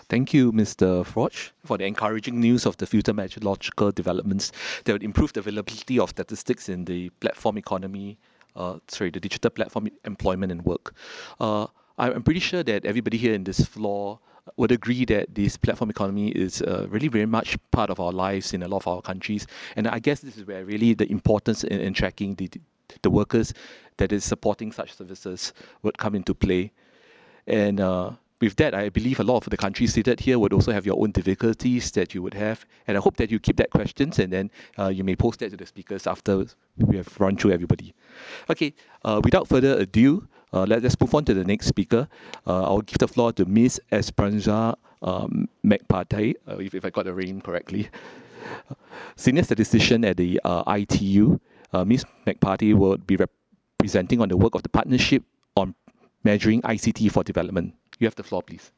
Thank you, Mr. Froch, for the encouraging news of the future methodological developments that would improve the availability of statistics in the platform economy, the digital platform employment and work. Uh, I'm pretty sure that everybody here in this floor would agree that this platform economy is really very much part of our lives in a lot of our countries. And I guess this is where really the importance in tracking the workers that is supporting such services would come into play. And with that, I believe a lot of the countries seated here would also have your own difficulties that you would have. And I hope that you keep that questions and then you may post that to the speakers after we have run through everybody. Okay, without further ado, let's move on to the next speaker. I'll give the floor to Ms. Esperanza McPatay, if I got the name correctly. Senior statistician at the ITU. Ms. McPatay will be representing on the work of the partnership on measuring ICT for development. You have the floor, please.